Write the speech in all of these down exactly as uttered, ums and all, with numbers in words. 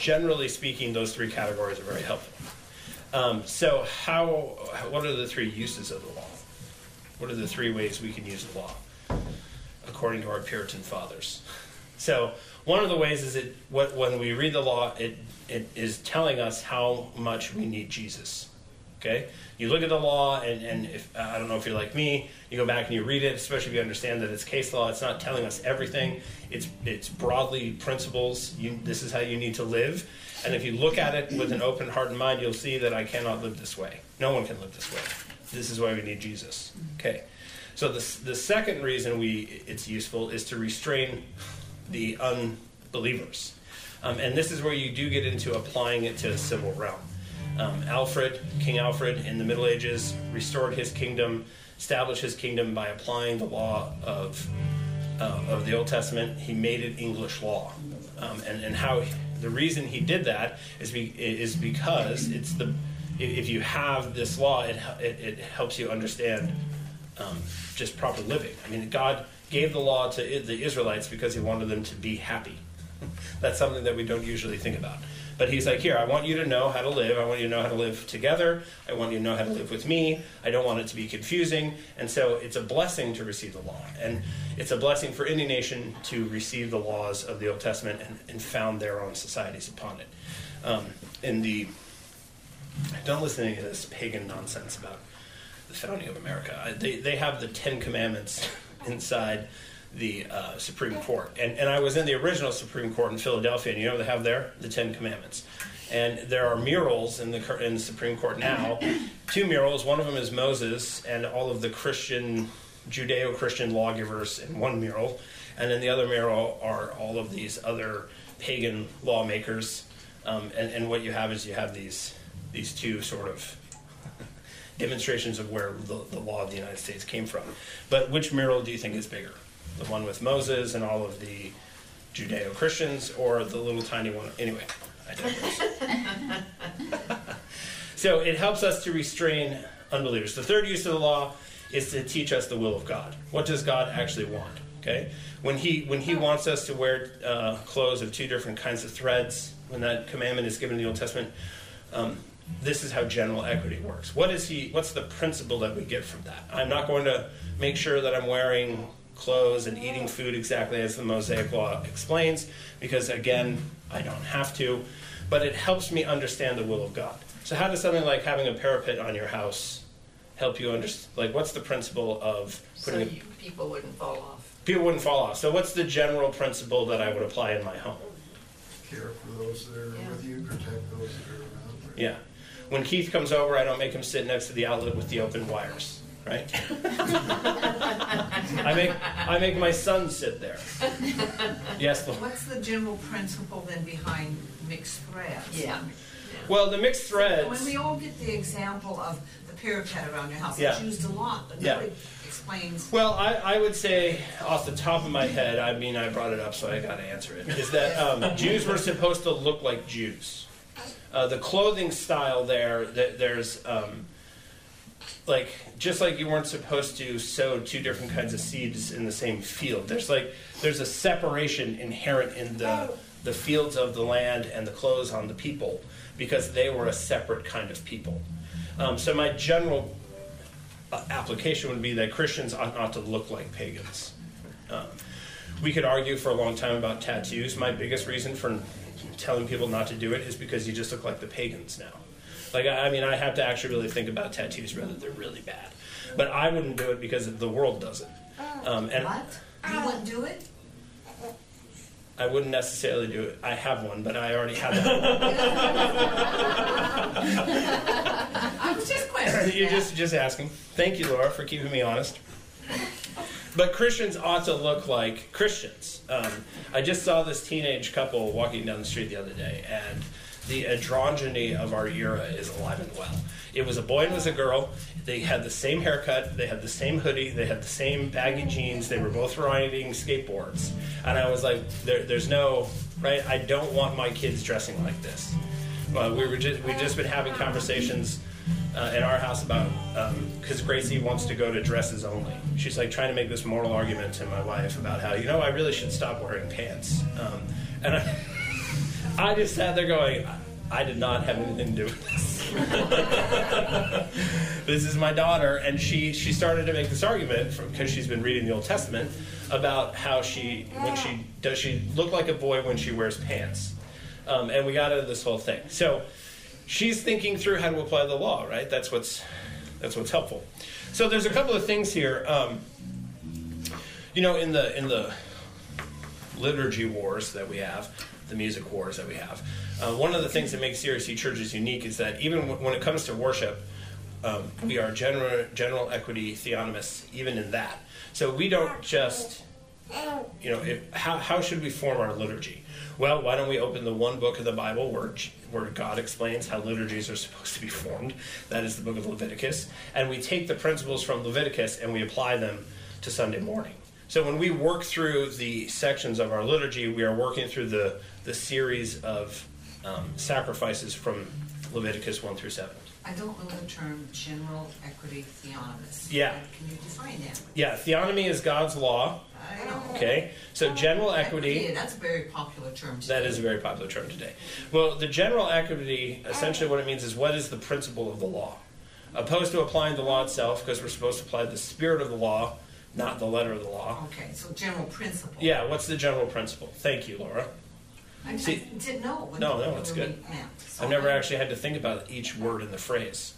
generally speaking, those three categories are very helpful. Um, so how, what are the three uses of the law? What are the three ways we can use the law, according to our Puritan fathers? So one of the ways is it what, when we read the law, it, it is telling us how much we need Jesus. Okay? You look at the law, and, and if I don't know if you're like me, you go back and you read it, especially if you understand that it's case law. It's not telling us everything. It's it's broadly principles. You, this is how you need to live. And if you look at it with an open heart and mind, you'll see that I cannot live this way. No one can live this way. This is why we need Jesus. Okay? So the, the second reason we it's useful is to restrain the unbelievers. Um, and this is where you do get into applying it to a civil realm. Um, Alfred, King Alfred in the Middle Ages, restored his kingdom, established his kingdom by applying the law of uh, of the Old Testament. He made it English law. Um, and, and how the reason he did that is be, is because it's the if you have this law, it it, it helps you understand um, just proper living. I mean, God gave the law to the Israelites because he wanted them to be happy. That's something that we don't usually think about. But he's like, here, I want you to know how to live. I want you to know how to live together. I want you to know how to live with me. I don't want it to be confusing. And so it's a blessing to receive the law. And it's a blessing for any nation to receive the laws of the Old Testament and, and found their own societies upon it. Um, in the, don't listen to any of this pagan nonsense about the founding of America. I, they, they have the Ten Commandments inside the uh, Supreme Court. And, and I was in the original Supreme Court in Philadelphia, and you know what they have there? The Ten Commandments. And there are murals in the, in the Supreme Court now, two murals. One of them is Moses and all of the Christian, Judeo-Christian lawgivers in one mural. And then the other mural are all of these other pagan lawmakers. Um, and, and what you have is you have these, these two sort of demonstrations of where the, the law of the United States came from. But which mural do you think is bigger? The one with Moses and all of the Judeo-Christians, or the little tiny one? Anyway, I digress. So it helps us to restrain unbelievers. The third use of the law is to teach us the will of God. What does God actually want? Okay, when he when he wants us to wear uh, clothes of two different kinds of threads, when that commandment is given in the Old Testament, um, this is how general equity works. What is he? What's the principle that we get from that? I'm not going to make sure that I'm wearing clothes and eating food exactly as the Mosaic Law explains, because again, I don't have to, but it helps me understand the will of God. So how does something like having a parapet on your house help you understand? Like, what's the principle of putting... So you, people wouldn't fall off. People wouldn't fall off. So what's the general principle that I would apply in my home? Care for those that are yeah. with you, protect those that are around. Right? Yeah. When Keith comes over, I don't make him sit next to the outlet with the open wires. Right? I make I make my son sit there. Yes, Lord. What's the general principle then behind mixed threads? Yeah. Well, the mixed threads... So when we all get the example of the parapet around your house, yeah. it's used a lot, but yeah. nobody explains... Well, I, I would say, off the top of my head, I mean, I brought it up, so I got to answer it, is that um, Jews were supposed to look like Jews. Uh, the clothing style there, th- there's... Um, like, just like you weren't supposed to sow two different kinds of seeds in the same field. There's like, there's a separation inherent in the, the fields of the land and the clothes on the people, because they were a separate kind of people. Um, so my general uh, application would be that Christians ought not to look like pagans. Um, we could argue for a long time about tattoos. My biggest reason for telling people not to do it is because you just look like the pagans now. Like, I mean, I have to actually really think about tattoos whether they're really bad. But I wouldn't do it because the world does it. Um, and what? You wouldn't do it? I wouldn't necessarily do it. I have one, but I already have that. I was just questioning. You're just, just asking. Thank you, Laura, for keeping me honest. But Christians ought to look like Christians. Um, I just saw this teenage couple walking down the street the other day, and the androgyny of our era is alive and well. It was a boy and it was a girl. They had the same haircut. They had the same hoodie. They had the same baggy jeans. They were both riding skateboards. And I was like, there, there's no, right? I don't want my kids dressing like this. Well, we were just, we've just been having conversations uh, in our house about, because um, Gracie wants to go to dresses only. She's like trying to make this moral argument to my wife about how, you know, I really should stop wearing pants. Um, and I... I just sat there going, I did not have anything to do with this. This is my daughter, and she, she started to make this argument, because she's been reading the Old Testament, about how she, when she, does she look like a boy when she wears pants? Um, and we got into this whole thing. So she's thinking through how to apply the law, right? That's what's, that's what's helpful. So there's a couple of things here. Um, you know, in the in the liturgy wars that we have, the music wars that we have, uh, one of the things that makes C R C churches unique is that even w- when it comes to worship, um, we are general, general equity theonomists, even in that. So we don't just, you know, if, how, how should we form our liturgy? Well, why don't we open the one book of the Bible where, where God explains how liturgies are supposed to be formed? That is the book of Leviticus. And we take the principles from Leviticus and we apply them to Sunday morning. So when we work through the sections of our liturgy, we are working through the, the series of um, sacrifices from Leviticus one through seven. I don't know the term general equity theonomist. Yeah. Can you define that? Yeah, theonomy is God's law. I know. Okay, so general equity. Yeah, that's a very popular term today. That is a very popular term today. Well, the general equity, essentially what it means is what is the principle of the law? Opposed to applying the law itself, because we're supposed to apply the spirit of the law, not the letter of the law. Okay, so general principle. Yeah, what's the general principle? Thank you, Laura. I, See, I didn't know what no, the, no, what it's the good. meant. So I've never I- actually had to think about each word in the phrase.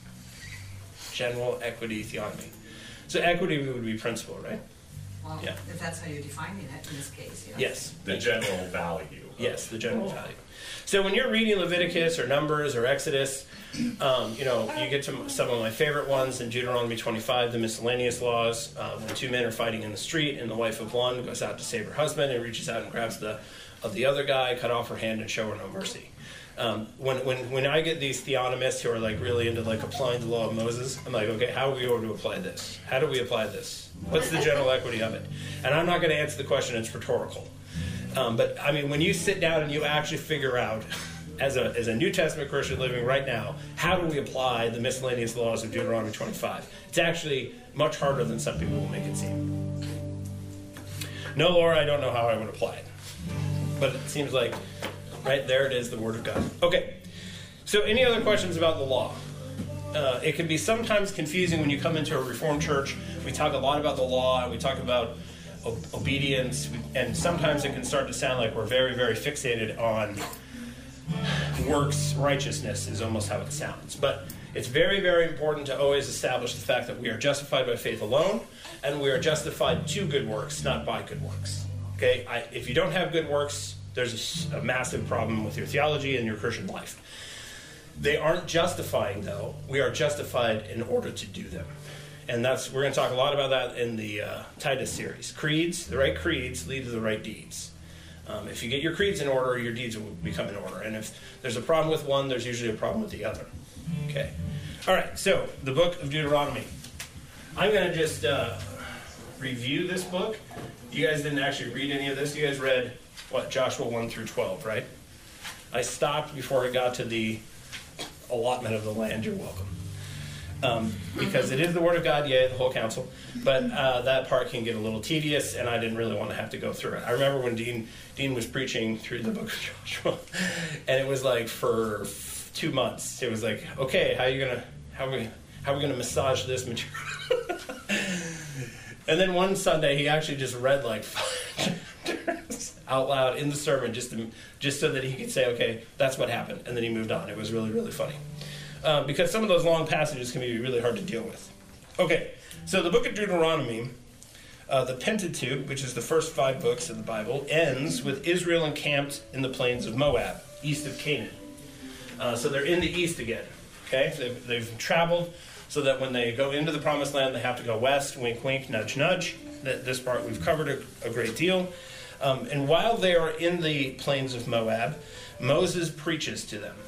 General equity theonomy. So equity would be principle, right? Well, Yeah. if that's how you're defining it in this case, yeah. Yes. The general value. Yes, the general value. So when you're reading Leviticus or Numbers or Exodus, um, you know, you get to some of my favorite ones in Deuteronomy twenty-five, the miscellaneous laws, uh, when two men are fighting in the street and the wife of one goes out to save her husband and reaches out and grabs the of the other guy, cut off her hand and show her no mercy. Um, when, when, when I get these theonomists who are like really into like applying the law of Moses, I'm like, okay, how are we going to apply this? How do we apply this? What's the general equity of it? And I'm not going to answer the question, it's rhetorical. Um, but I mean, when you sit down and you actually figure out, as a as a New Testament Christian living right now, how do we apply the miscellaneous laws of Deuteronomy twenty-five? It's actually much harder than some people will make it seem. No, Laura, I don't know how I would apply it. But it seems like, right there it is, the Word of God. Okay, so any other questions about the law? Uh, it can be sometimes confusing when you come into a Reformed church. We talk a lot about the law, and we talk about o- obedience, and sometimes it can start to sound like we're very, very fixated on works righteousness is almost how it sounds. But it's very, very important to always establish the fact that we are justified by faith alone, and we are justified to good works, not by good works. Okay, I, if you don't have good works, there's a, a massive problem with your theology and your Christian life. They aren't justifying, though. We are justified in order to do them. And that's we're going to talk a lot about that in the uh, Titus series. Creeds, the right creeds lead to the right deeds. Um, if you get your creeds in order, your deeds will become in order. And if there's a problem with one, there's usually a problem with the other. Okay. All right, so the book of Deuteronomy. I'm going to just uh, review this book. You guys didn't actually read any of this. You guys read, what, Joshua one through twelve, right? I stopped before I got to the allotment of the land. You're welcome. Um, because it is the Word of God, yea, the whole counsel. But uh, that part can get a little tedious, and I didn't really want to have to go through it. I remember when Dean Dean was preaching through the book of Joshua, and it was like for f- two months. It was like, okay, how are you gonna how are we how are we gonna massage this material? And then one Sunday, he actually just read like five chapters out loud in the sermon, just to, just so that he could say, okay, that's what happened, and then he moved on. It was really, really funny. Um, because some of those long passages can be really hard to deal with. Okay, so the book of Deuteronomy, uh, the Pentateuch, which is the first five books of the Bible, ends with Israel encamped in the plains of Moab, east of Canaan. Uh, so they're in the east again. Okay, they've, they've traveled so that when they go into the promised land, they have to go west, wink, wink, nudge, nudge. That this part we've covered a, a great deal. Um, and while they are in the plains of Moab, Moses preaches to them.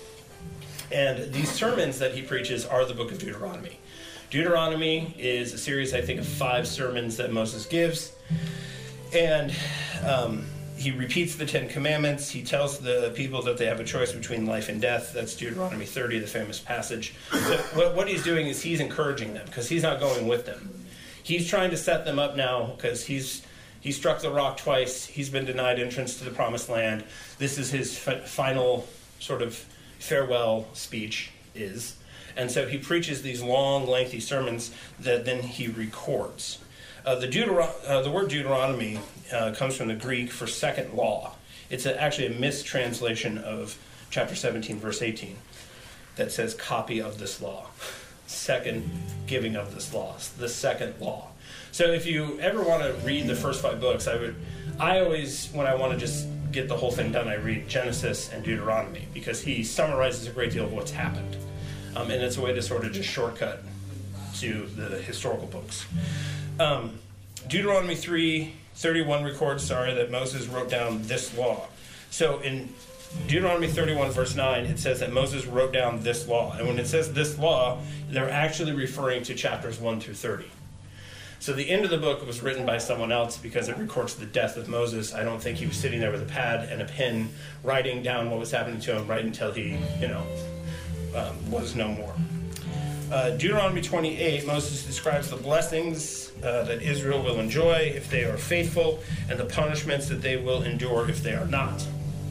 And these sermons that he preaches are the book of Deuteronomy. Deuteronomy is a series, I think, of five sermons that Moses gives. And um, he repeats the Ten Commandments. He tells the people that they have a choice between life and death. That's Deuteronomy thirty, the famous passage. So what, what he's doing is he's encouraging them because he's not going with them. He's trying to set them up now because he's He struck the rock twice. He's been denied entrance to the promised land. This is his f- final sort of farewell speech is. And so he preaches these long, lengthy sermons that then he records. Uh, the, Deutero- uh, the word Deuteronomy uh, comes from the Greek for second law. It's a, actually a mistranslation of chapter seventeen, verse eighteen, that says copy of this law. Second giving of this law. The second law. So if you ever want to read the first five books, I would, I always, when I want to just get the whole thing done, I read Genesis and Deuteronomy, because he summarizes a great deal of what's happened. Um, and it's a way to sort of just shortcut to the historical books. Um, Deuteronomy three thirty-one records, sorry, that Moses wrote down this law. So in Deuteronomy thirty-one, verse nine, it says that Moses wrote down this law. And when it says this law, they're actually referring to chapters one through thirty. So the end of the book was written by someone else because it records the death of Moses. I don't think he was sitting there with a pad and a pen writing down what was happening to him right until he, you know, um, was no more. Uh, Deuteronomy twenty-eight, Moses describes the blessings uh, that Israel will enjoy if they are faithful, and the punishments that they will endure if they are not.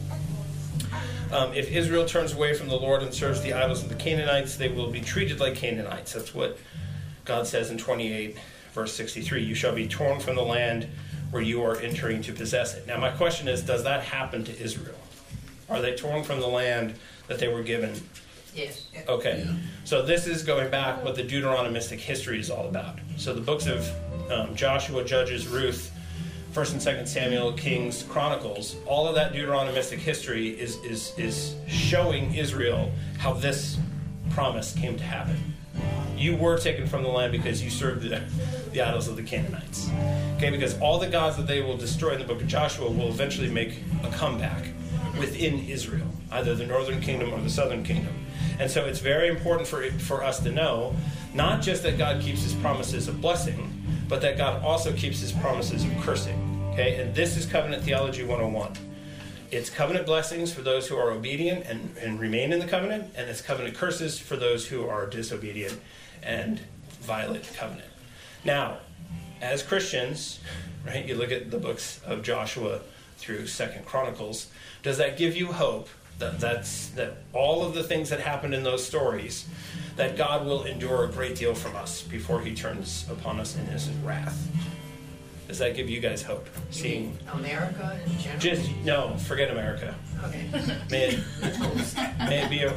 Um, if Israel turns away from the Lord and serves the idols of the Canaanites, they will be treated like Canaanites. That's what God says in twenty-eight, verse sixty-three. You shall be torn from the land where you are entering to possess it. Now my question is, does that happen to Israel? Are they torn from the land that they were given? Yes. Okay. Yeah. So this is going back what the Deuteronomistic history is all about. So the books of um, Joshua, Judges, Ruth, First and Second Samuel, Kings, Chronicles, all of that Deuteronomistic history is is is showing Israel how this promise came to happen. You were taken from the land because you served the, the idols of the Canaanites. Okay, because all the gods that they will destroy in the book of Joshua will eventually make a comeback within Israel, either the northern kingdom or the southern kingdom. And so it's very important for for us to know, not just that God keeps his promises of blessing, but that God also keeps his promises of cursing. Okay, and this is Covenant Theology one oh one. It's covenant blessings for those who are obedient and, and remain in the covenant, and it's covenant curses for those who are disobedient and violate the covenant. Now, as Christians, right, you look at the books of Joshua through Second Chronicles, does that give you hope that that's that all of the things that happened in those stories, that God will endure a great deal from us before he turns upon us in his wrath? Does that give you guys hope? You Seeing mean America in general? just no, forget America. Okay. May it, may it be a You're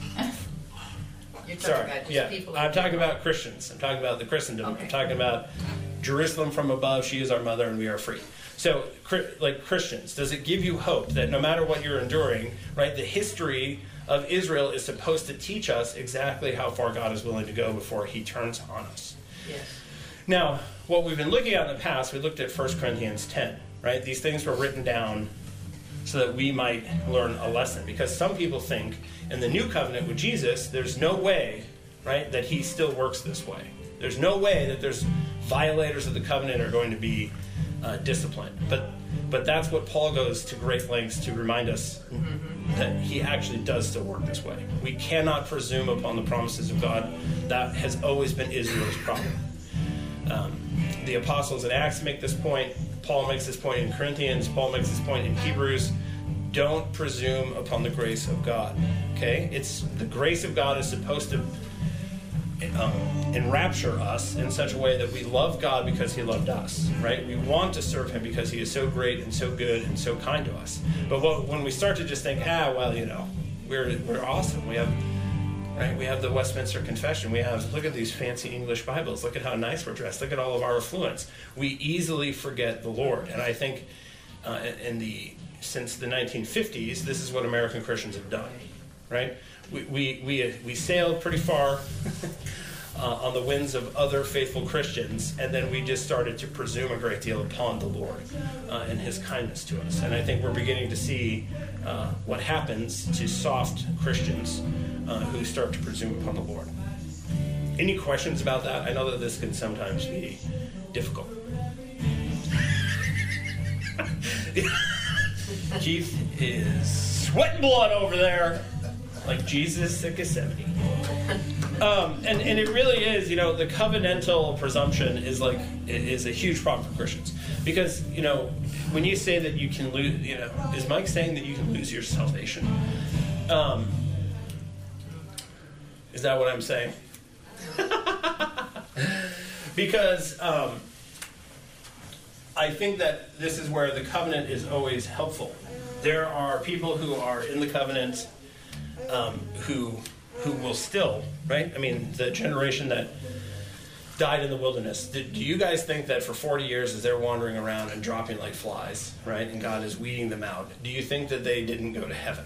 talking sorry. about just Yeah, people. I'm in talking general. about Christians. I'm talking about the Christendom. Okay. I'm talking about Jerusalem from above. She is our mother, and we are free. So, like Christians, does it give you hope that no matter what you're enduring, right? The history of Israel is supposed to teach us exactly how far God is willing to go before he turns on us. Yes. Now, what we've been looking at in the past, we looked at First Corinthians ten, right? These things were written down so that we might learn a lesson. Because some people think in the new covenant with Jesus, there's no way, right, that he still works this way. There's no way that there's violators of the covenant are going to be uh, disciplined. But but that's what Paul goes to great lengths to remind us mm-hmm. that he actually does still work this way. We cannot presume upon the promises of God. That has always been Israel's problem. Um, the apostles in Acts make this point. Paul makes this point in Corinthians. Paul makes this point in Hebrews. Don't presume upon the grace of God. Okay? It's the grace of God is supposed to um, enrapture us in such a way that we love God because he loved us. Right? We want to serve him because he is so great and so good and so kind to us. But what, when we start to just think, ah, well, you know, we're we're awesome. We have Right? We have the Westminster Confession. We have, look at these fancy English Bibles. Look at how nice we're dressed. Look at all of our affluence. We easily forget the Lord. And I think uh, in the since the nineteen fifties, this is what American Christians have done. Right? We we we, we sailed pretty far uh, on the winds of other faithful Christians, and then we just started to presume a great deal upon the Lord uh, and his kindness to us. And I think we're beginning to see uh, what happens to soft Christians Uh, who start to presume upon the Lord. Any questions about that? I know that this can sometimes be difficult. Keith is sweating blood over there, like Jesus at Gethsemane. Um, and, and it really is, you know, the covenantal presumption is like is a huge problem for Christians Because, you know, when you say that you can lose, you know, is Mike saying that you can lose your salvation? Um, is that what I'm saying? Because um, I think that this is where the covenant is always helpful. There are people who are in the covenant um, who who will still, right? I mean, the generation that died in the wilderness. Do, do you guys think that for forty years as they're wandering around and dropping like flies, right, and God is weeding them out, do you think that they didn't go to heaven?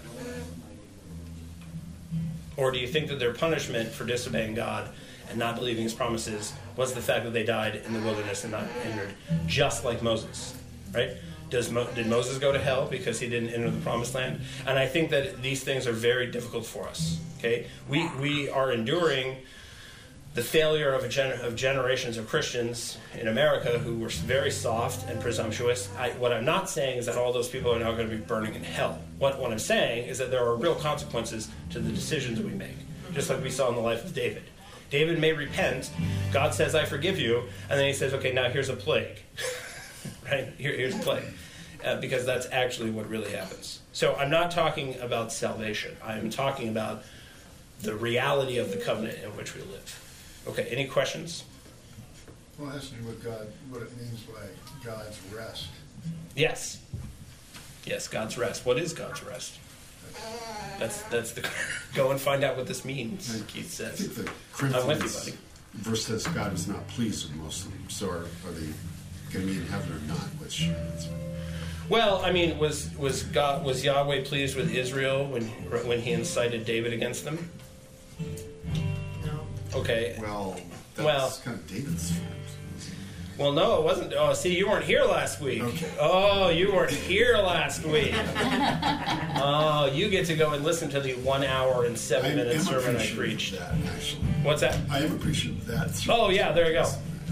Or do you think that their punishment for disobeying God and not believing his promises was the fact that they died in the wilderness and not entered, just like Moses, right? Does Mo- did Moses go to hell because he didn't enter the promised land? And I think that these things are very difficult for us, okay? We, we are enduring the failure of, a gener- of generations of Christians in America who were very soft and presumptuous. I, what I'm not saying is that all those people are now going to be burning in hell. What, what I'm saying is that there are real consequences to the decisions we make, just like we saw in the life of David. David may repent. God says, I forgive you. And then he says, okay, now here's a plague. right? Here, here's a plague. Uh, because that's actually what really happens. So I'm not talking about salvation. I'm talking about the reality of the covenant in which we live. Okay, any questions? Well, it has to do with God, what it means by God's rest. Yes. Yes, God's rest. What is God's rest? That's that's the go and find out what this means, Keith says. I think the I'm with you, Corinthians buddy. verse says God is not pleased with Muslims. So are, are they going to be in heaven or not? Which Well, I mean, was was God was Yahweh pleased with Israel when when he incited David against them? No. Okay. well, that's Well- kind of David's fault. Well, no, it wasn't. Oh, see, you weren't here last week. Okay. Oh, you weren't here last week. Oh, you get to go and listen to the one hour and seven I minute am sermon I appreciative preached. of that, actually. What's that? I am appreciative of that. Oh, yeah, there you go.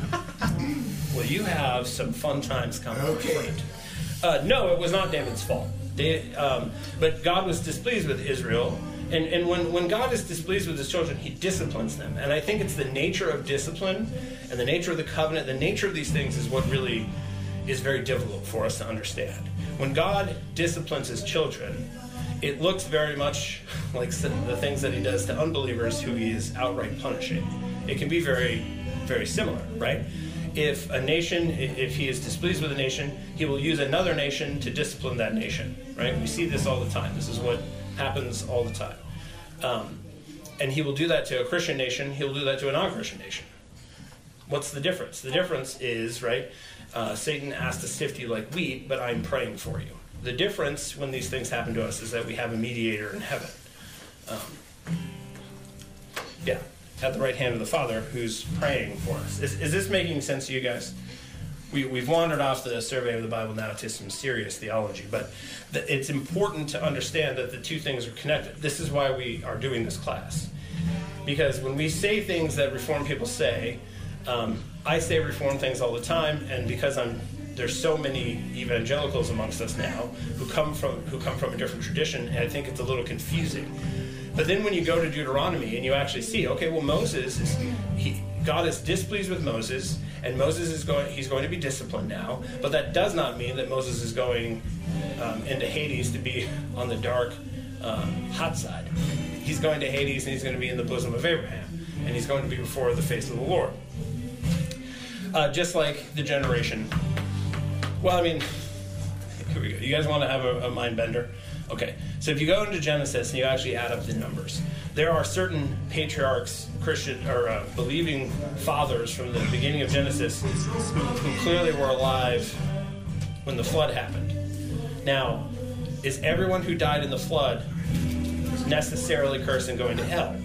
Well, you have some fun times coming. Okay. friend. Uh, no, it was not David's fault. They, um, but God was displeased with Israel. And, and when, when God is displeased with his children, he disciplines them. And I think it's the nature of discipline and the nature of the covenant, the nature of these things is what really is very difficult for us to understand. When God disciplines his children, it looks very much like the things that he does to unbelievers who he is outright punishing. It can be very, very similar, right? If a nation, if he is displeased with a nation, he will use another nation to discipline that nation, right? We see this all the time. This is what happens all the time. Um, and he will do that to a Christian nation. He'll do that to a non-Christian nation. What's the difference? The difference is, right, uh, Satan asked to sift you like wheat, but I'm praying for you. The difference when these things happen to us is that we have a mediator in heaven. Um, yeah, at the right hand of the Father who's praying for us. Is, is this making sense to you guys? We, we've wandered off the survey of the Bible now to some serious theology, but the, it's important to understand that the two things are connected. This is why we are doing this class. Because when we say things that Reformed people say, um, I say Reformed things all the time, and because I'm there's so many evangelicals amongst us now who come from who come from a different tradition, and I think it's a little confusing. But then when you go to Deuteronomy and you actually see, okay, well Moses is he God is displeased with Moses, and Moses is going he's going to be disciplined now, but that does not mean that Moses is going um, into Hades to be on the dark um, hot side. He's going to Hades and he's going to be in the bosom of Abraham, and he's going to be before the face of the Lord. Uh, just like the generation. Well, I mean, here we go. You guys want to have a, a mind bender? Okay, so if you go into Genesis and you actually add up the numbers, there are certain patriarchs, Christian or uh, believing fathers from the beginning of Genesis who, who clearly were alive when the flood happened. Now, is everyone who died in the flood necessarily cursed and going to hell?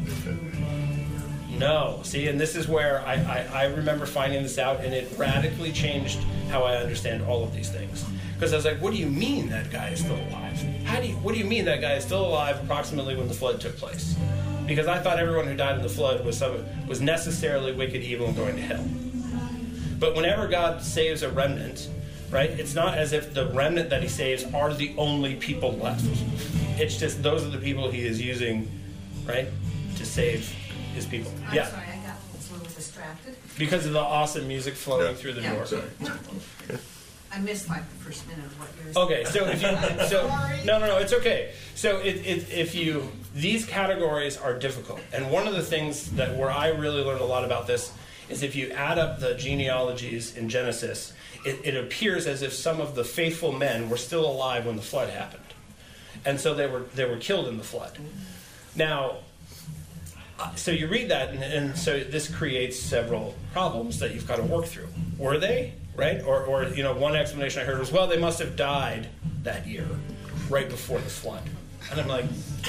No. See, and this is where I, I, I remember finding this out, and it radically changed how I understand all of these things. Because I was like, what do you mean that guy is still alive? How do you, what do you mean that guy is still alive approximately when the flood took place? Because I thought everyone who died in the flood was some, was necessarily wicked, evil, and going to hell. But whenever God saves a remnant, right, it's not as if the remnant that he saves are the only people left. It's just those are the people he is using, right, to save his people. I'm yeah. sorry, I got a little distracted. Because of the awesome music flowing Yeah. through the Yeah. door. Sorry. I missed like the first minute of what you were saying. Okay, so if you, so, no, no, no, it's okay. So it, it, if you, these categories are difficult. And one of the things that where I really learned a lot about this is if you add up the genealogies in Genesis, it, it appears as if some of the faithful men were still alive when the flood happened. And so they were, they were killed in the flood. Now, so you read that, and, and so this creates several problems that you've got to work through. Were they? Right? Or, or, you know, one explanation I heard was, well, they must have died that year, right before the flood. And I'm like,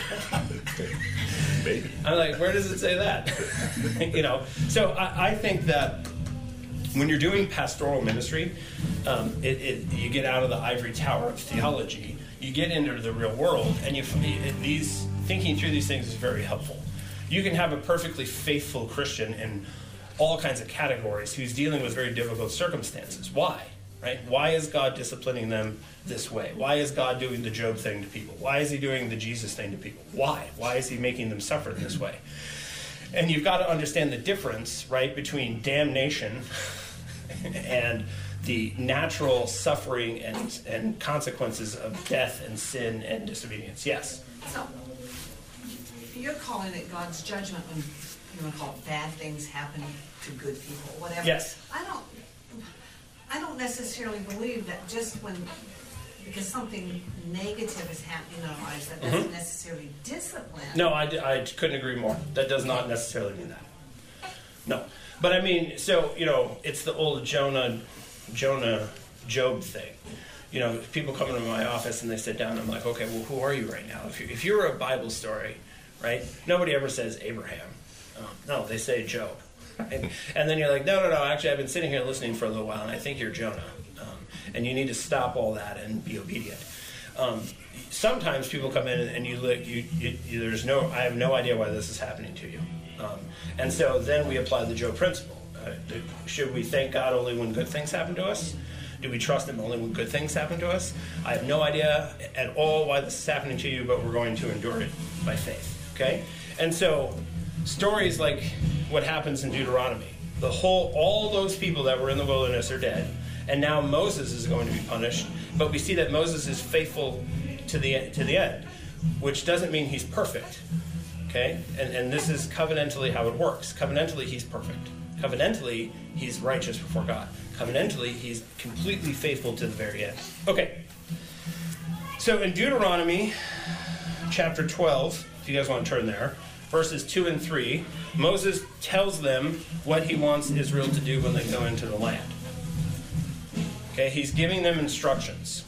Maybe. I'm like, where does it say that? You know, so I, I think that when you're doing pastoral ministry, um, it, it, you get out of the ivory tower of theology, you get into the real world, and you it, these thinking through these things is very helpful. You can have a perfectly faithful Christian in all kinds of categories who's dealing with very difficult circumstances. Why? Right? Why is God disciplining them this way? Why is God doing the Job thing to people? Why is he doing the Jesus thing to people? Why? Why is he making them suffer in this way? And you've got to understand the difference, right, between damnation and the natural suffering and, and consequences of death and sin and disobedience. Yes? So, you're calling it God's judgment when you want to call it bad things happen to good people, whatever. Yes. I don't. I don't necessarily believe that just when, because something negative is happening in our lives, that doesn't mm-hmm. necessarily discipline. No, I, I couldn't agree more. That does not necessarily mean that. No. But I mean, so, you know, it's the old Jonah, Jonah, Job thing. You know, people come into my office and they sit down and I'm like, okay, well, who are you right now? If you're, if you're a Bible story, right, nobody ever says Abraham. Um, no, they say Job. Right? And then you're like, no, no, no, actually, I've been sitting here listening for a little while, and I think you're Jonah. Um, and you need to stop all that and be obedient. Um, sometimes people come in and you look, you, you, you, there's no, I have no idea why this is happening to you. Um, and so then we apply the Job principle. Uh, do, should we thank God only when good things happen to us? Do we trust him only when good things happen to us? I have no idea at all why this is happening to you, but we're going to endure it by faith. Okay? And so stories like what happens in Deuteronomy, the whole, all those people that were in the wilderness are dead, and now Moses is going to be punished. But we see that Moses is faithful to the to the end, which doesn't mean he's perfect. Okay, and and this is covenantally how it works. Covenantally, he's perfect. Covenantally, he's righteous before God. Covenantally, he's completely faithful to the very end. Okay. So in Deuteronomy chapter twelve, if you guys want to turn there, verses two and three, Moses tells them what he wants Israel to do when they go into the land. Okay, he's giving them instructions.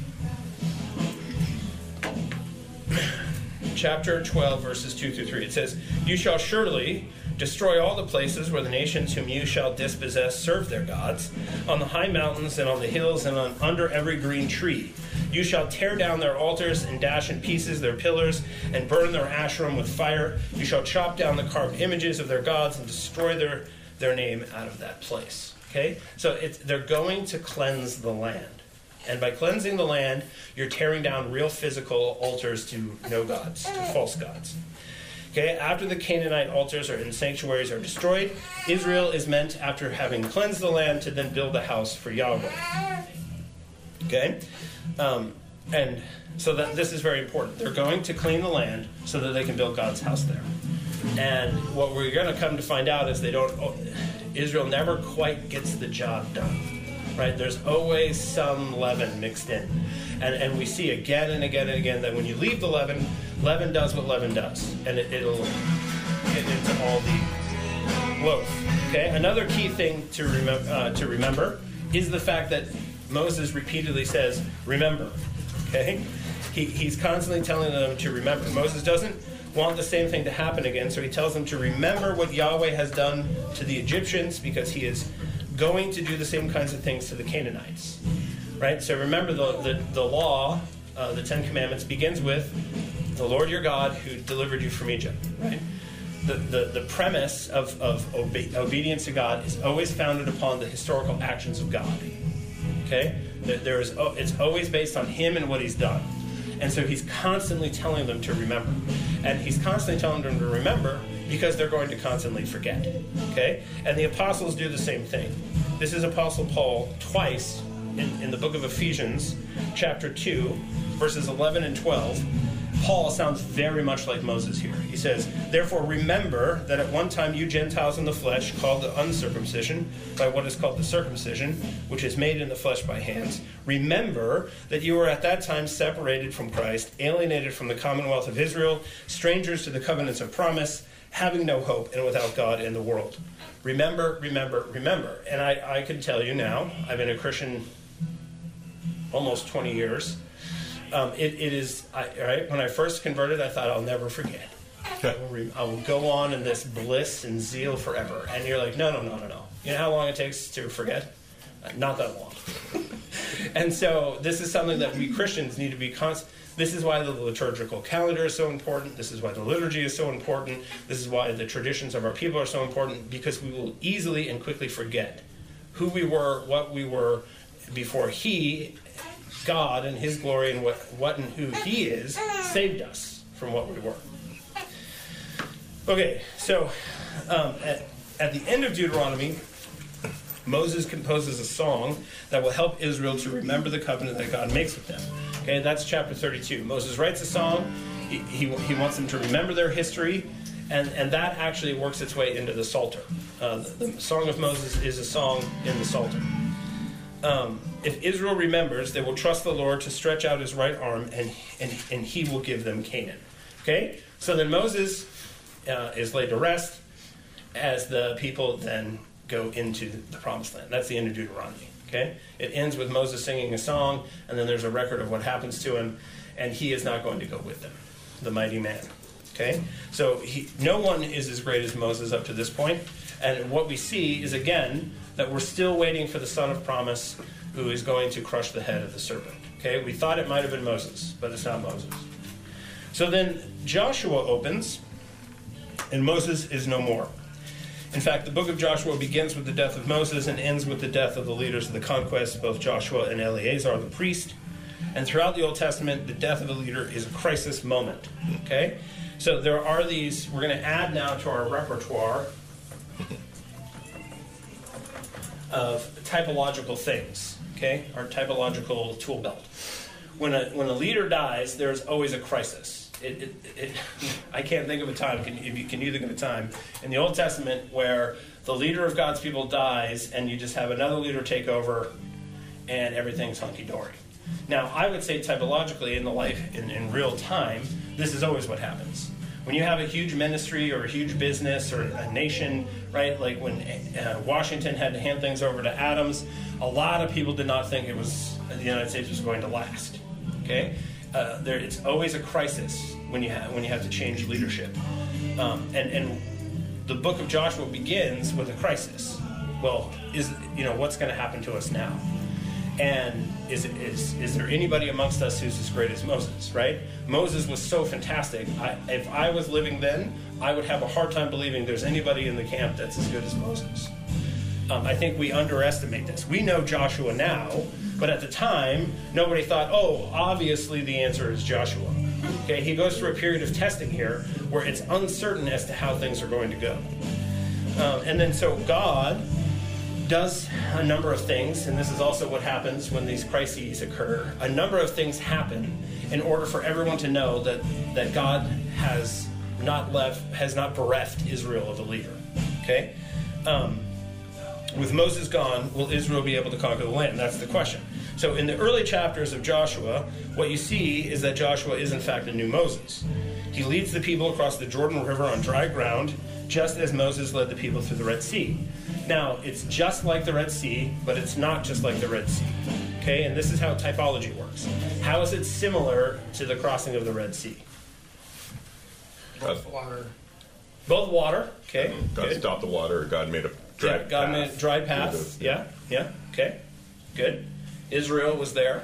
Chapter twelve, verses two through three. It says, "You shall surely destroy all the places where the nations whom you shall dispossess serve their gods, on the high mountains and on the hills and on under every green tree. You shall tear down their altars and dash in pieces their pillars and burn their Asherim with fire. You shall chop down the carved images of their gods and destroy their, their name out of that place." Okay? So it's, they're going to cleanse the land. And by cleansing the land, you're tearing down real physical altars to no gods, to false gods. Okay, after the Canaanite altars or in sanctuaries are destroyed, Israel is meant, after having cleansed the land, to then build a house for Yahweh. Okay? Um, and so that this is very important. They're going to clean the land so that they can build God's house there. And what we're going to come to find out is they don't, Israel never quite gets the job done. Right? There's always some leaven mixed in. And and we see again and again and again that when you leave the leaven, leaven does what leaven does. And it, it'll get into all the loaf. Okay? Another key thing to, remem- uh, to remember is the fact that Moses repeatedly says, remember. Okay? He, he's constantly telling them to remember. Moses doesn't want the same thing to happen again, so he tells them to remember what Yahweh has done to the Egyptians, because he is going to do the same kinds of things to the Canaanites. Right? So remember, the, the, the law, uh, the Ten Commandments, begins with the Lord your God who delivered you from Egypt. Right? The, the, the premise of, of obe- obedience to God is always founded upon the historical actions of God. Okay? There is, it's always based on him and what he's done. And so he's constantly telling them to remember. And he's constantly telling them to remember because they're going to constantly forget. Okay? And the apostles do the same thing. This is Apostle Paul twice in, in the book of Ephesians, chapter two, verses eleven and twelve, Paul sounds very much like Moses here. He says, therefore remember that at one time you Gentiles in the flesh, called the uncircumcision by what is called the circumcision, which is made in the flesh by hands. Remember that you were at that time separated from Christ, alienated from the commonwealth of Israel, strangers to the covenants of promise, having no hope and without God in the world. Remember, remember, remember. And I, I can tell you now, I've been a Christian almost twenty years. Um, it, it is, I, right, when I first converted, I thought, I'll never forget. I will, re, I will go on in this bliss and zeal forever. And you're like, no, no, no, no, no. You know how long it takes to forget? Uh, not that long. And so this is something that we Christians need to be constant. This is why the liturgical calendar is so important. This is why the liturgy is so important. This is why the traditions of our people are so important, because we will easily and quickly forget who we were, what we were before He, God and His glory and what, what and who He is, saved us from what we were. Okay, so um, at, at the end of Deuteronomy, Moses composes a song that will help Israel to remember the covenant that God makes with them. Okay, that's chapter thirty-two. Moses writes a song. He, he, he wants them to remember their history, and, and that actually works its way into the Psalter. Uh, the, the Song of Moses is a song in the Psalter. Um, if Israel remembers, they will trust the Lord to stretch out His right arm, and, and, and He will give them Canaan. Okay? So then Moses uh, is laid to rest as the people then go into the promised land. That's the end of Deuteronomy. Okay? It ends with Moses singing a song, and then there's a record of what happens to him, and he is not going to go with them, the mighty man. Okay? So he, no one is as great as Moses up to this point, and what we see is, again, that we're still waiting for the son of promise who is going to crush the head of the serpent. Okay? We thought it might have been Moses, but it's not Moses. So then Joshua opens, and Moses is no more. In fact, the book of Joshua begins with the death of Moses and ends with the death of the leaders of the conquest, both Joshua and Eleazar the priest. And throughout the Old Testament, the death of a leader is a crisis moment. Okay? So there are these, we're going to add now to our repertoire of typological things. Okay? Our typological tool belt. When a, when a leader dies, there's always a crisis. It, it, it, I can't think of a time, can, if you can you think of a time, in the Old Testament where the leader of God's people dies and you just have another leader take over and everything's hunky-dory. Now, I would say typologically in the life, in, in real time, this is always what happens. When you have a huge ministry or a huge business or a nation, right, like when uh, Washington had to hand things over to Adams, a lot of people did not think it was, the United States was going to last, okay? Uh, there, it's always a crisis when you have when you have to change leadership, um, and and the book of Joshua begins with a crisis. Well, is you know what's going to happen to us now, and is is is there anybody amongst us who's as great as Moses? Right? Moses was so fantastic. I, if I was living then, I would have a hard time believing there's anybody in the camp that's as good as Moses. Um, I think we underestimate this. We know Joshua now. But at the time, nobody thought, oh, obviously the answer is Joshua. Okay, he goes through a period of testing here where it's uncertain as to how things are going to go. Um, and then so God does a number of things, and this is also what happens when these crises occur. A number of things happen in order for everyone to know that, that God has not left, has not bereft Israel of a leader. Okay? Um, With Moses gone, will Israel be able to conquer the land? That's the question. So in the early chapters of Joshua, what you see is that Joshua is in fact a new Moses. He leads the people across the Jordan River on dry ground, just as Moses led the people through the Red Sea. Now, it's just like the Red Sea, but it's not just like the Red Sea. Okay, and this is how typology works. How is it similar to the crossing of the Red Sea? Both water. Both water, okay. God good. stopped the water, or God made a dry Yeah, God path. made a dry path. Yeah, yeah, okay, good. Israel was there.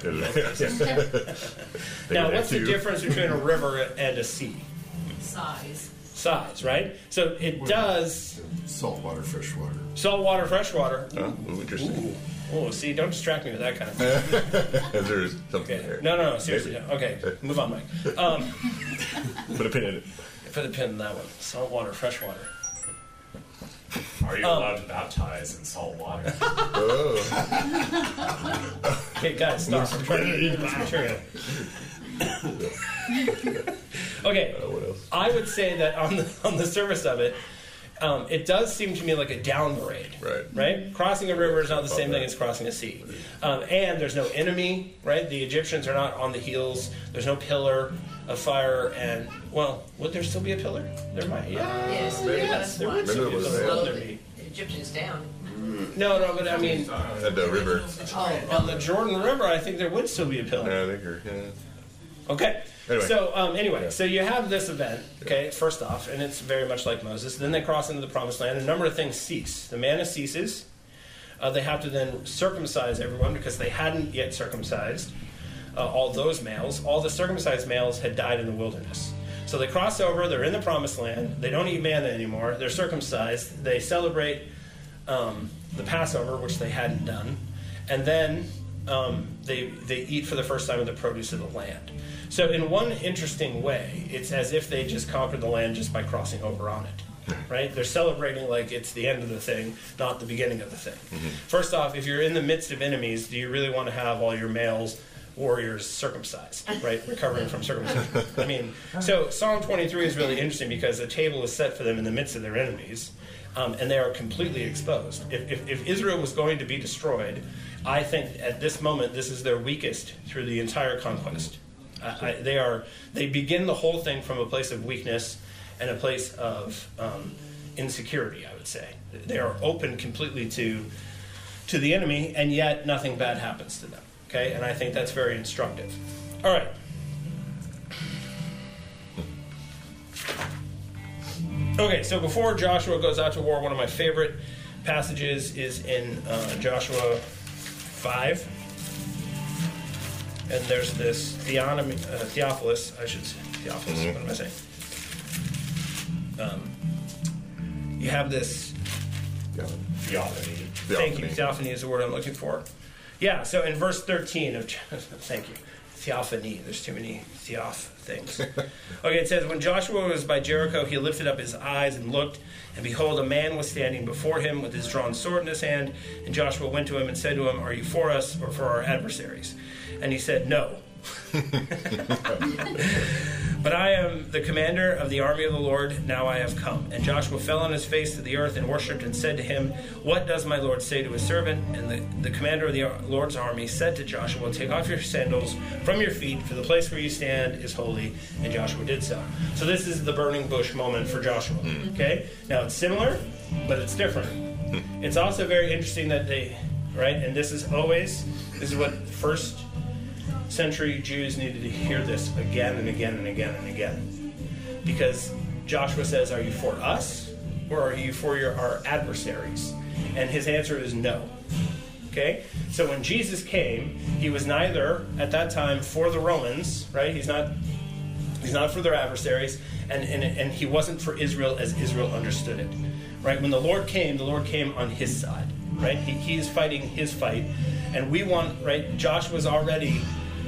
Now, what's the difference between a river and a sea? Size. Size, right? So it does Saltwater, freshwater. saltwater, freshwater. Oh, ooh, interesting. Oh, see, don't distract me with that kind of thing. There's something Okay. there. No, no, no, seriously. no. Okay, move on, Mike. Um, Put a pin in it. put a pin in that one. Saltwater, freshwater. Are you Um, allowed to baptize in salt water? Oh. Okay, guys, stop. I'm trying to eat this material. Okay, Uh, what else? I would say that on the on the surface of it, um, it does seem to me like a downgrade. Right. Right? Crossing a river is not the same thing as crossing a sea. Um, and there's no enemy, right? The Egyptians are not on the heels. There's no pillar of fire. And, well, would there still be a pillar? There might, yeah. Yes, Maybe. there Yes, was there one. would still Maybe be a it was pillar. there. Would Slowed there be? the Egyptians down. No, no, but I mean, Had the river. Oh, on the Jordan River, I think there would still be a pillar. Yeah, I think you're, yeah. Okay. Anyway. So um, anyway, Yeah. so you have this event, okay, first off, and it's very much like Moses. Then they cross into the promised land. A number of things cease. The manna ceases. Uh, they have to then circumcise everyone because they hadn't yet circumcised uh, all those males. All the circumcised males had died in the wilderness. So they cross over. They're in the promised land. They don't eat manna anymore. They're circumcised. They celebrate um, the Passover, which they hadn't done. And then um, they, they eat for the first time of the produce of the land. So in one interesting way, it's as if they just conquered the land just by crossing over on it, right? They're celebrating like it's the end of the thing, not the beginning of the thing. Mm-hmm. First off, if you're in the midst of enemies, do you really want to have all your males, warriors circumcised, right? Recovering from circumcision. I mean, so Psalm twenty-three is really interesting because a table is set for them in the midst of their enemies, um, and they are completely exposed. If, if, if Israel was going to be destroyed, I think at this moment this is their weakest through the entire conquest. I, I, they are. They begin the whole thing from a place of weakness and a place of um, insecurity. I would say they are open completely to to the enemy, and yet nothing bad happens to them. Okay, and I think that's very instructive. All right. Okay, so before Joshua goes out to war, one of my favorite passages is in uh, Joshua five. And there's this Theonomy, uh, Theophilus, I should say, Theophilus, Mm-hmm. what am I saying? Um, you have this, Yeah. Theophany. thank you, theophany is the word I'm looking for. Yeah, so in verse thirteen of, thank you, theophany, there's too many theoph things. Okay, it says, when Joshua was by Jericho, he lifted up his eyes and looked, and behold, a man was standing before him with his drawn sword in his hand. And Joshua went to him and said to him, are you for us or for our adversaries? And he said, no. But I am the commander of the army of the Lord, now I have come. And Joshua fell on his face to the earth and worshipped and said to him, what does my Lord say to his servant? And the, the commander of the Lord's army said to Joshua, take off your sandals from your feet, for the place where you stand is holy. And Joshua did so. So this is the burning bush moment for Joshua. Okay? Now it's similar, but it's different. It's also very interesting that they, right? And this is always, this is what first century Jews needed to hear this again and again and again and again. Because Joshua says, are you for us or are you for your our adversaries? And his answer is no. Okay? So when Jesus came, he was neither at that time for the Romans, right? He's not he's not for their adversaries, and, and, and he wasn't for Israel as Israel understood it. Right? When the Lord came, the Lord came on his side. Right? He, he is fighting his fight. And we want, right, Joshua's already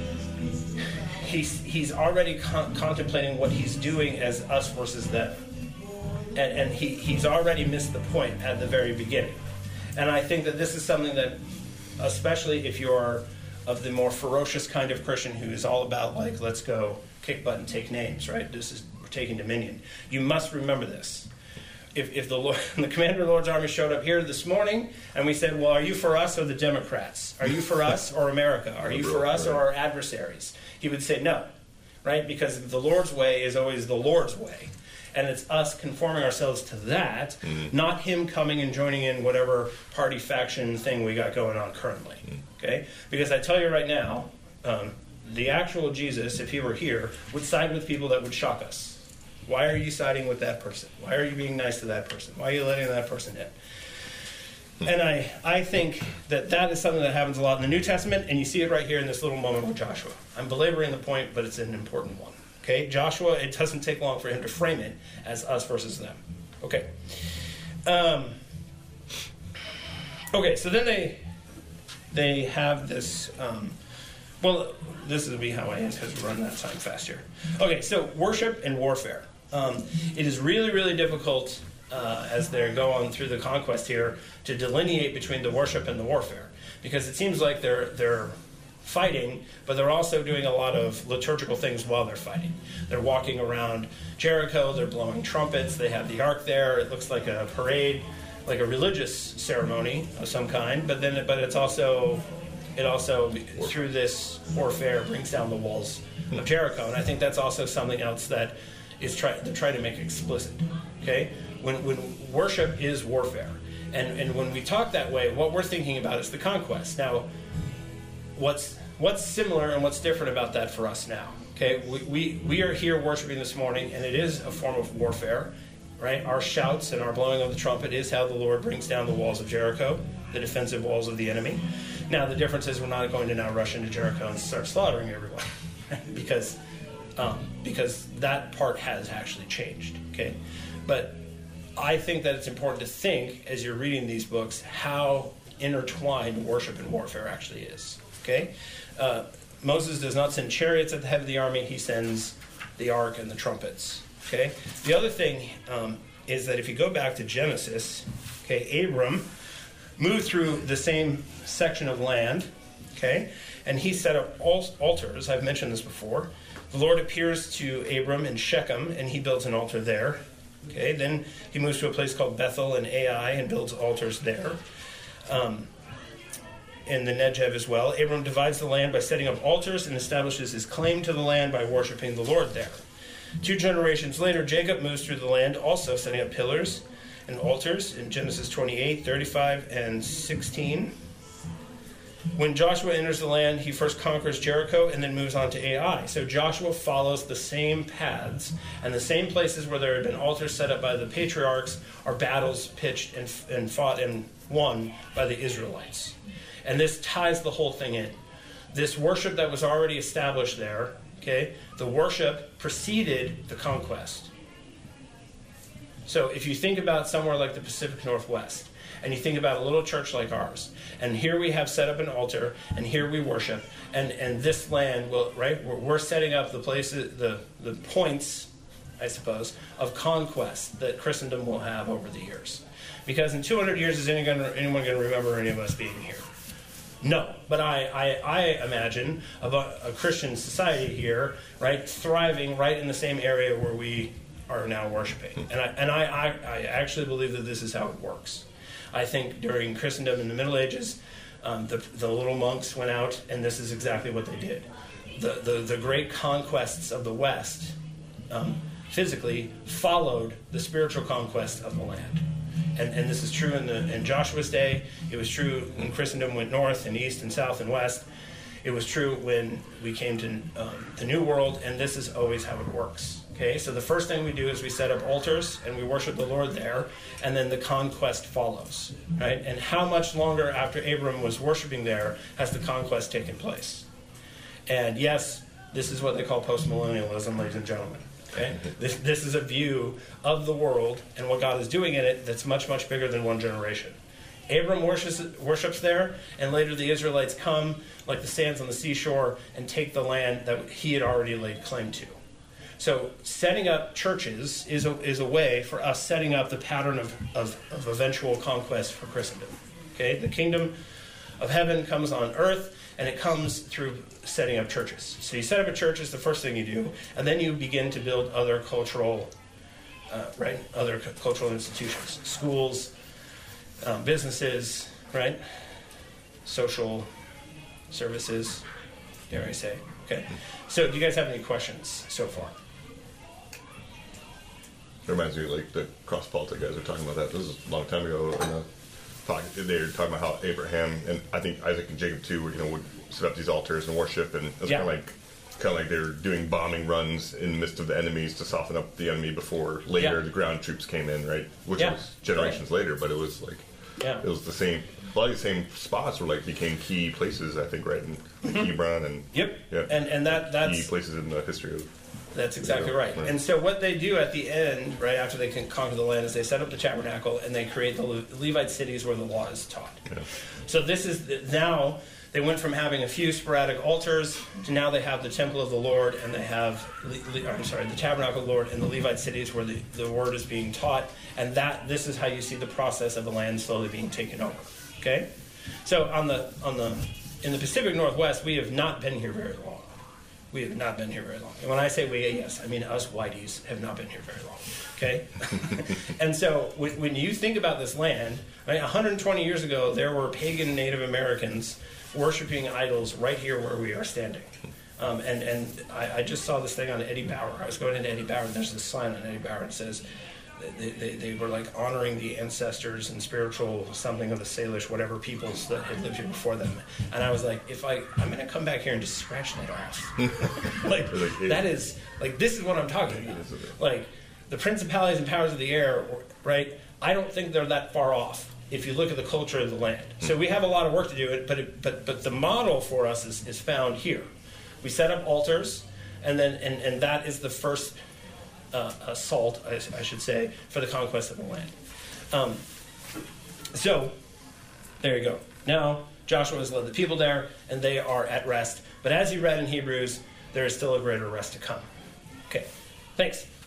He's, he's already con- contemplating what he's doing as us versus them. And, and he, he's already missed the point at the very beginning. And I think that this is something that, especially if you're of the more ferocious kind of Christian who is all about, like, let's go kick butt and take names, right? This is, we're taking dominion. You must remember this. If, if the, Lord, the commander of the Lord's army showed up here this morning and we said, well, are you for us or the Democrats? Are you for us or America? Are you for us or our adversaries? He would say no, right? Because the Lord's way is always the Lord's way. And it's us conforming ourselves to that, mm-hmm. not him coming and joining in whatever party faction thing we got going on currently. Mm-hmm. Okay? Because I tell you right now, um, the actual Jesus, if he were here, would side with people that would shock us. Why are you siding with that person? Why are you being nice to that person? Why are you letting that person in? And I, I think that that is something that happens a lot in the New Testament, and you see it right here in this little moment with Joshua. I'm belaboring the point, but it's an important one. Okay, Joshua, it doesn't take long for him to frame it as us versus them. Okay. Um, okay, so then they they have this... Um, well, this will be how I end because we're running out of time fast here. Okay, so worship and warfare. Um, it is really, really difficult uh, as they go on through the conquest here to delineate between the worship and the warfare, because it seems like they're they're fighting, but they're also doing a lot of liturgical things while they're fighting. They're walking around Jericho, they're blowing trumpets, they have the ark there. It looks like a parade, like a religious ceremony of some kind, but then but it's also it also through this warfare brings down the walls of Jericho. And I think that's also something else that is try to try to make explicit. Okay? When when worship is warfare. And and when we talk that way, what we're thinking about is the conquest. Now, what's what's similar and what's different about that for us now? Okay, we, we, we are here worshiping this morning, and it is a form of warfare, right? Our shouts and our blowing of the trumpet is how the Lord brings down the walls of Jericho, the defensive walls of the enemy. Now, the difference is we're not going to now rush into Jericho and start slaughtering everyone, because um, because that part has actually changed, okay? But I think that it's important to think, as you're reading these books, how intertwined worship and warfare actually is, okay? Uh, Moses does not send chariots at the head of the army. He sends the ark and the trumpets, okay? The other thing um, is that if you go back to Genesis, okay, Abram moved through the same section of land, okay, and he set up altars. I've mentioned this before. The Lord appears to Abram in Shechem, and he builds an altar there, okay? Then he moves to a place called Bethel and Ai and builds altars there. Um, in the Negev as well. Abram divides the land by setting up altars and establishes his claim to the land by worshiping the Lord there. Two generations later, Jacob moves through the land, also setting up pillars and altars in Genesis twenty-eight, thirty-five, and sixteen. When Joshua enters the land, he first conquers Jericho and then moves on to Ai. So Joshua follows the same paths, and the same places where there had been altars set up by the patriarchs are battles pitched and, and fought and won by the Israelites. And this ties the whole thing in. This worship that was already established there, okay, the worship preceded the conquest. So if you think about somewhere like the Pacific Northwest, and you think about a little church like ours, and here we have set up an altar, and here we worship, and, and this land will, right, we're, we're setting up the places, the, the points, I suppose, of conquest that Christendom will have over the years. Because in two hundred years, is anyone, anyone going to remember any of us being here? No, but I, I, I imagine a, a Christian society here, right, thriving right in the same area where we are now worshiping. And I, and I, I, I actually believe that this is how it works. I think during Christendom in the Middle Ages, um, the, the little monks went out, and this is exactly what they did. The, the, the great conquests of the West um, physically followed the spiritual conquest of the land. And, and this is true in, the, in Joshua's day. It was true when Christendom went north and east and south and west. It was true when we came to um, the New World, and this is always how it works. Okay, so the first thing we do is we set up altars, and we worship the Lord there, and then the conquest follows. Right? And how much longer after Abram was worshiping there has the conquest taken place? And yes, this is what they call postmillennialism, ladies and gentlemen. Okay? This, this is a view of the world and what God is doing in it that's much, much bigger than one generation. Abram worships, worships there, and later the Israelites come, like the sands on the seashore, and take the land that he had already laid claim to. So setting up churches is a, is a way for us setting up the pattern of, of, of eventual conquest for Christendom. Okay? The kingdom of heaven comes on earth, and it comes through setting up churches. So you set up a church is the first thing you do, and then you begin to build other cultural, uh, right, other c- cultural institutions, schools, um, businesses, right, social services, dare I say. Okay. So do you guys have any questions so far? It reminds me of like the cross-politic guys were talking about that. This was a long time ago. In the talk, they were talking about how Abraham and I think Isaac and Jacob too, you know, would set up these altars and worship, and it was Yeah. kind of like kind of like they were doing bombing runs in the midst of the enemies to soften up the enemy before later Yeah. the ground troops came in, right? Which Yeah. was generations later, but it was like Yeah. it was the same. A lot of the same spots were like became key places, I think, right? In like Hebron and Yep. yeah, And and that key that's places in the history of. That's exactly Yeah, right. right. And so what they do at the end, right after they can conquer the land, is they set up the tabernacle and they create the Le- Levite cities where the law is taught. Yeah. So this is the, now They went from having a few sporadic altars to now they have the temple of the Lord, and they have, Le- Le- I'm sorry, the tabernacle of the Lord in the Levite cities where the, the word is being taught. And that this is how you see the process of the land slowly being taken over. Okay? So on the on the in the Pacific Northwest, we have not been here very long. We have not been here very long. And when I say we, yes, I mean us whiteys have not been here very long. Okay? And so when, when you think about this land, right, one hundred twenty years ago, there were pagan Native Americans worshiping idols right here where we are standing. Um, and and I, I just saw this thing on Eddie Bauer. I was going into Eddie Bauer, and there's this sign on Eddie Bauer that says they, they, they were like honoring the ancestors and spiritual something of the Salish, whatever peoples that had lived here before them. And I was like, if I, I'm going to come back here and just scratch that off. like, that is, like, this is what I'm talking about. Like, the principalities and powers of the air, right? I don't think they're that far off if you look at the culture of the land. So we have a lot of work to do, but it, but but the model for us is, is found here. We set up altars, and then and, and that is the first uh, assault, I, I should say, for the conquest of the land. Um, so there you go. Now Joshua has led the people there, and they are at rest. But as you read in Hebrews, there is still a greater rest to come. Okay, thanks.